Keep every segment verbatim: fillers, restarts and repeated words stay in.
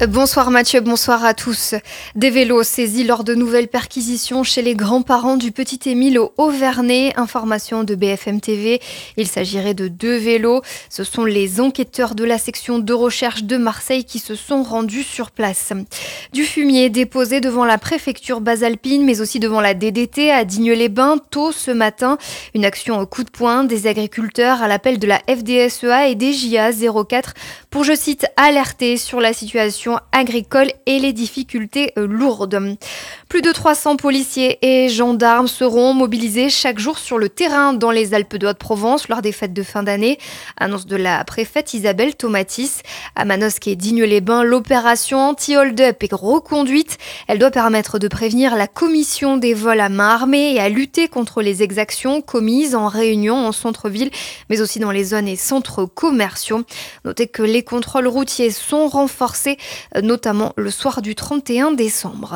Bonsoir Mathieu, bonsoir à tous. Des vélos saisis lors de nouvelles perquisitions chez les grands-parents du petit Émile au Auvernais. Information de B F M T V. Il s'agirait de deux vélos. Ce sont les enquêteurs de la section de recherche de Marseille qui se sont rendus sur place. Du fumier déposé devant la préfecture basalpine, mais aussi devant la D D T à Digne-les-Bains tôt ce matin. Une action au coup de poing des agriculteurs à l'appel de la F D S E A et des J A zéro quatre pour, je cite, alerter sur la situation agricole et les difficultés lourdes. Plus de trois cents policiers et gendarmes seront mobilisés chaque jour sur le terrain dans les Alpes de Haute-Provence lors des fêtes de fin d'année. Annonce de la préfète Isabelle Tomatis. À Manosque et Digne-les-Bains, l'opération anti-hold-up est reconduite. Elle doit permettre de prévenir la commission des vols à main armée et à lutter contre les exactions commises en réunion en centre-ville, mais aussi dans les zones et centres commerciaux. Notez que les contrôles routiers sont renforcés, notamment le soir du trente et un décembre.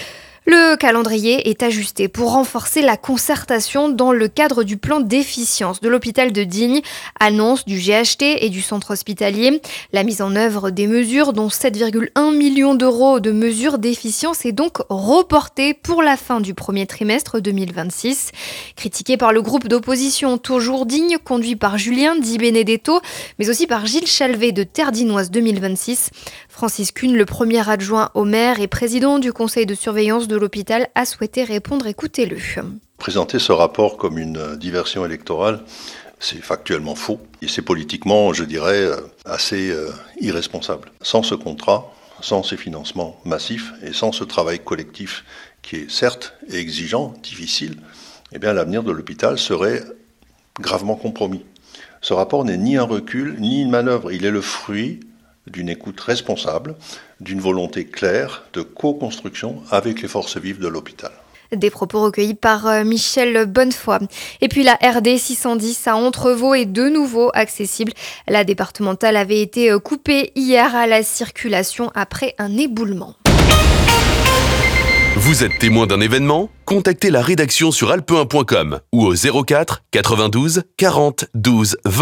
Le calendrier est ajusté pour renforcer la concertation dans le cadre du plan d'efficience de l'hôpital de Digne, annonce du G H T et du centre hospitalier. La mise en œuvre des mesures, dont sept virgule un millions d'euros de mesures d'efficience, est donc reportée pour la fin du premier trimestre deux mille vingt-six. Critiqué par le groupe d'opposition Toujours Digne, conduit par Julien Di Benedetto, mais aussi par Gilles Chalvet de Terre Dinoise deux mille vingt-six. Francis Kuhn, le premier adjoint au maire et président du conseil de surveillance de l'hôpital, a souhaité répondre. Écoutez-le. Présenter ce rapport comme une diversion électorale, c'est factuellement faux. Et c'est politiquement, je dirais, assez euh, irresponsable. Sans ce contrat, sans ces financements massifs et sans ce travail collectif qui est certes exigeant, difficile, eh bien l'avenir de l'hôpital serait gravement compromis. Ce rapport n'est ni un recul, ni une manœuvre. Il est le fruit d'une écoute responsable, d'une volonté claire de co-construction avec les forces vives de l'hôpital. Des propos recueillis par Michel Bonnefoy. Et puis la R D six cent dix à Entrevaux est de nouveau accessible. La départementale avait été coupée hier à la circulation après un éboulement. Vous êtes témoin d'un événement ? Contactez la rédaction sur alpe un point com ou au zéro quatre quatre-vingt-douze quarante douze vingt.